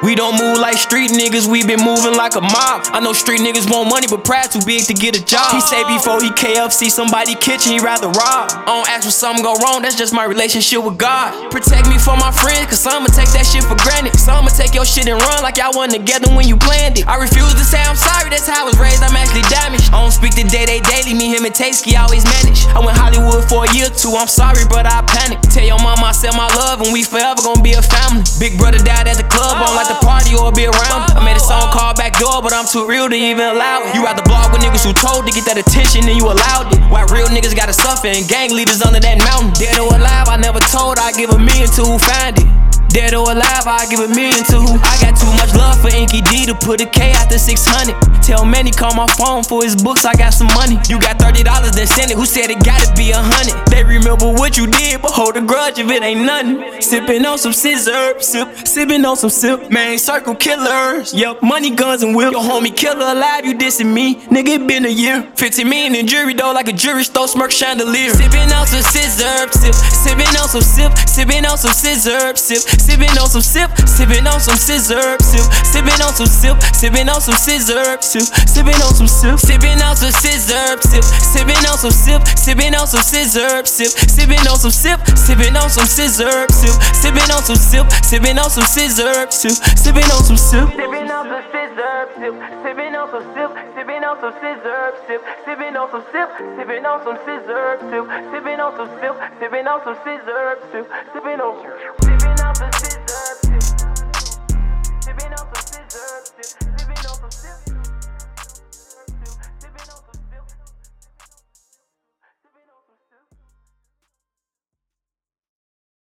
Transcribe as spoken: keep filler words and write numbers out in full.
We don't move like street niggas, we been moving like a mob. I know street niggas want money, but pride too big to get a job. He say before he K F C somebody kitchen, he rather rob. I don't ask when something go wrong, that's just my relationship with God. Protect me from my friends, cause I'ma take that shit for granted. Some I'ma take your shit and run like y'all wasn't together when you planned it. I refuse to say I'm sorry, that's how I was raised, I'm actually damaged. I don't speak to day day daily, me, him, and Tasky always manage. I went Hollywood for a year or two, I'm sorry, but I panicked. Tell your mama I said my love and we forever gonna be a family. Big brother died at the club, I don't like the party or be around it. I made a song called Backdoor, but I'm too real to even allow it. You rather blog with niggas who told to get that attention and you allowed it. Why real niggas gotta suffer and gang leaders under that mountain. Dead or alive, I never told I give a million to who find it. Dead or alive, I give a million to who. I got too much love for Inky D to put a K after six hundred. Tell Manny call my phone for his books, I got some money. You got thirty dollars, then send it, who said it gotta be a hundred? They remember what you did, but hold a grudge if it ain't nothing. Sippin' on some scissor, sip, sippin' on some sip. Man, circle killers, yup, money, guns, and whip. Your homie killer alive, you dissing me, nigga, it been a year. fifteen million in jury though, like a jury store, smirk chandelier. Sippin' on some scissor, sip, sippin' on some sip, sippin' on some scissor, sip. Sippin' on some sip, sippin' on some scissor, sip. Sippin' on some sip, sippin' on some scissor, sip. Sippin' on some sip, sippin' on some scissor, sip. Sippin' on some sip, sippin' on some scissor, sip. Sippin' on some sip, sippin' on some scissor, sip. Sippin' on some sip, sippin' on some scissor, sip. Sippin' on some sip, sippin' on some scissor, sip. Sippin' on some sip, sippin' on some scissor, sip. Sippin' on some sip, sippin' on some scissor, sip. Sippin' on some sip, sippin' on some scissor, sip. Sippin' on some